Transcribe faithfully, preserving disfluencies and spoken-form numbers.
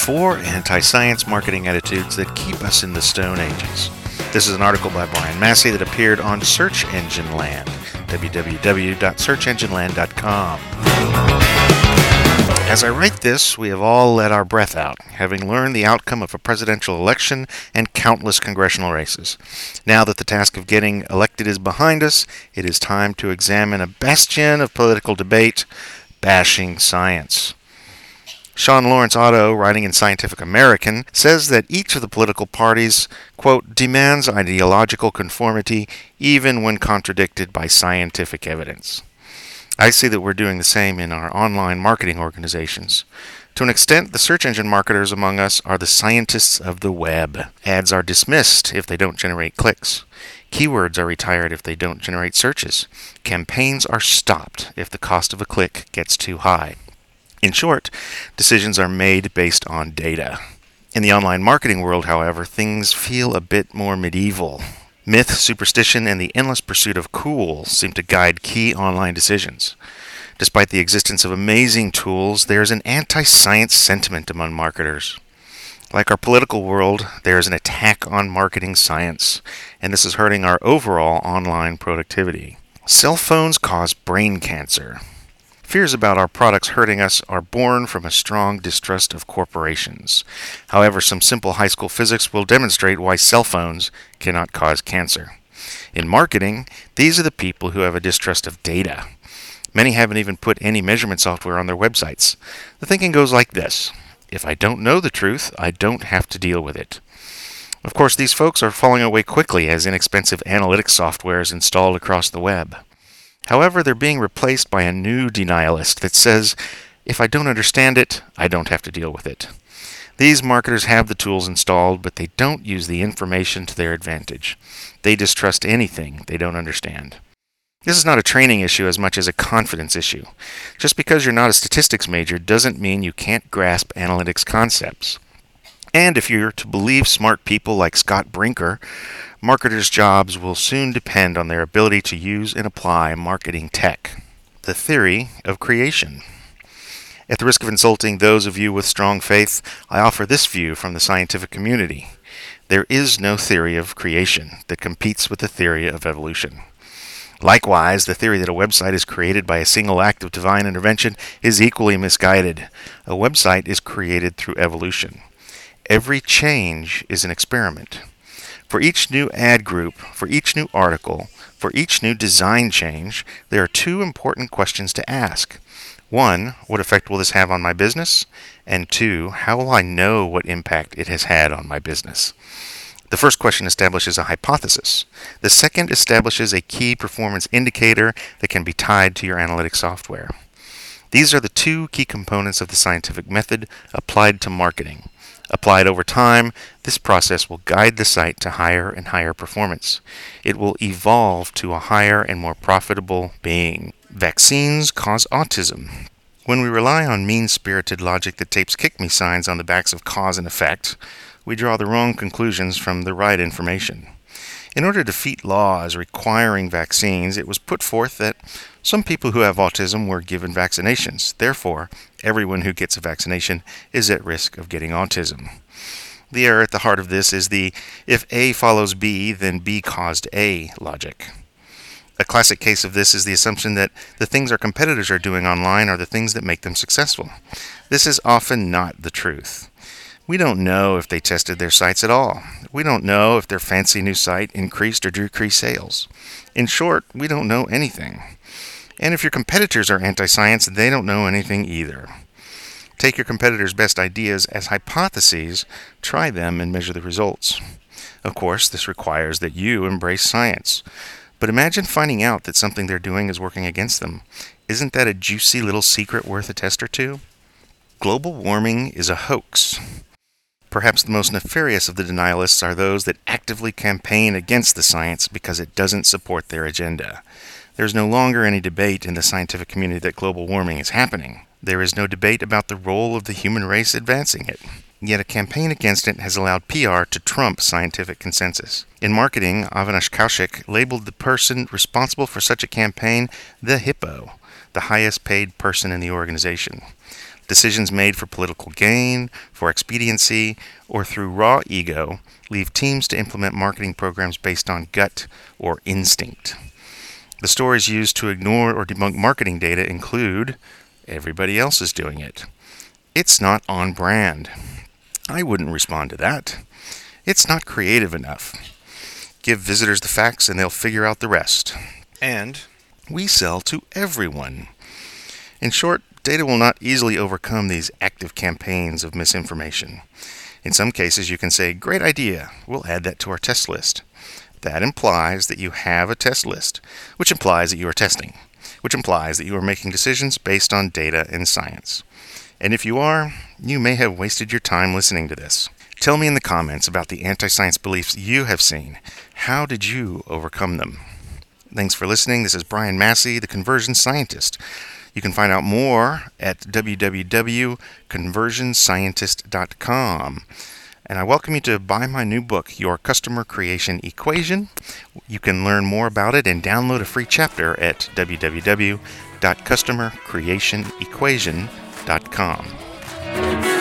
Four anti-science marketing attitudes that keep us in the Stone Ages. This is an article by Brian Massey that appeared on Search Engine Land, w w w dot search engine land dot com. As I write this, we have all let our breath out, having learned the outcome of a presidential election and countless congressional races. Now that the task of getting elected is behind us, it is time to examine a bastion of political debate, bashing science. Sean Lawrence Otto, writing in Scientific American, says that each of the political parties, quote, demands ideological conformity even when contradicted by scientific evidence. I see that we're doing the same in our online marketing organizations. To an extent, the search engine marketers among us are the scientists of the web. Ads are dismissed if they don't generate clicks. Keywords are retired if they don't generate searches. Campaigns are stopped if the cost of a click gets too high. In short, decisions are made based on data. In the online marketing world, however, things feel a bit more medieval. Myth, superstition, and the endless pursuit of cool seem to guide key online decisions. Despite the existence of amazing tools, there is an anti-science sentiment among marketers. Like our political world, there is an attack on marketing science, and this is hurting our overall online productivity. Cell phones cause brain cancer. Fears about our products hurting us are born from a strong distrust of corporations. However, some simple high school physics will demonstrate why cell phones cannot cause cancer. In marketing, these are the people who have a distrust of data. Many haven't even put any measurement software on their websites. The thinking goes like this: if I don't know the truth, I don't have to deal with it. Of course, these folks are falling away quickly as inexpensive analytics software is installed across the web. However, they're being replaced by a new denialist that says, if I don't understand it, I don't have to deal with it. These marketers have the tools installed, but they don't use the information to their advantage. They distrust anything they don't understand. This is not a training issue as much as a confidence issue. Just because you're not a statistics major doesn't mean you can't grasp analytics concepts. And if you're to believe smart people like Scott Brinker, marketers' jobs will soon depend on their ability to use and apply marketing tech. The theory of creation. At the risk of insulting those of you with strong faith, I offer this view from the scientific community. There is no theory of creation that competes with the theory of evolution. Likewise, the theory that a website is created by a single act of divine intervention is equally misguided. A website is created through evolution. Every change is an experiment. For each new ad group, for each new article, for each new design change, there are two important questions to ask. One, what effect will this have on my business? And two, how will I know what impact it has had on my business? The first question establishes a hypothesis. The second establishes a key performance indicator that can be tied to your analytics software. These are the two key components of the scientific method applied to marketing. Applied over time, this process will guide the site to higher and higher performance. It will evolve to a higher and more profitable being. Vaccines cause autism. When we rely on mean-spirited logic that tapes kick-me signs on the backs of cause and effect, we draw the wrong conclusions from the right information. In order to defeat laws requiring vaccines, it was put forth that some people who have autism were given vaccinations. Therefore, everyone who gets a vaccination is at risk of getting autism. The error at the heart of this is the if A follows B, then B caused A logic. A classic case of this is the assumption that the things our competitors are doing online are the things that make them successful. This is often not the truth. We don't know if they tested their sites at all. We don't know if their fancy new site increased or decreased sales. In short, we don't know anything. And if your competitors are anti-science, they don't know anything either. Take your competitors' best ideas as hypotheses, try them, and measure the results. Of course, this requires that you embrace science. But imagine finding out that something they're doing is working against them. Isn't that a juicy little secret worth a test or two? Global warming is a hoax. Perhaps the most nefarious of the denialists are those that actively campaign against the science because it doesn't support their agenda. There's no longer any debate in the scientific community that global warming is happening. There is no debate about the role of the human race advancing it. Yet a campaign against it has allowed P R to trump scientific consensus. In marketing, Avinash Kaushik labeled the person responsible for such a campaign the hippo, the highest paid person in the organization. Decisions made for political gain, for expediency, or through raw ego leave teams to implement marketing programs based on gut or instinct. The stories used to ignore or debunk marketing data include, everybody else is doing it. It's not on brand. I wouldn't respond to that. It's not creative enough. Give visitors the facts and they'll figure out the rest. And we sell to everyone. In short, data will not easily overcome these active campaigns of misinformation. In some cases, you can say, great idea, we'll add that to our test list. That implies that you have a test list, which implies that you are testing, which implies that you are making decisions based on data and science. And if you are, you may have wasted your time listening to this. Tell me in the comments about the anti-science beliefs you have seen. How did you overcome them? Thanks for listening. This is Brian Massey, the Conversion Scientist. You can find out more at w w w dot conversion scientist dot com. And I welcome you to buy my new book, Your Customer Creation Equation. You can learn more about it and download a free chapter at w w w dot customer creation equation dot com.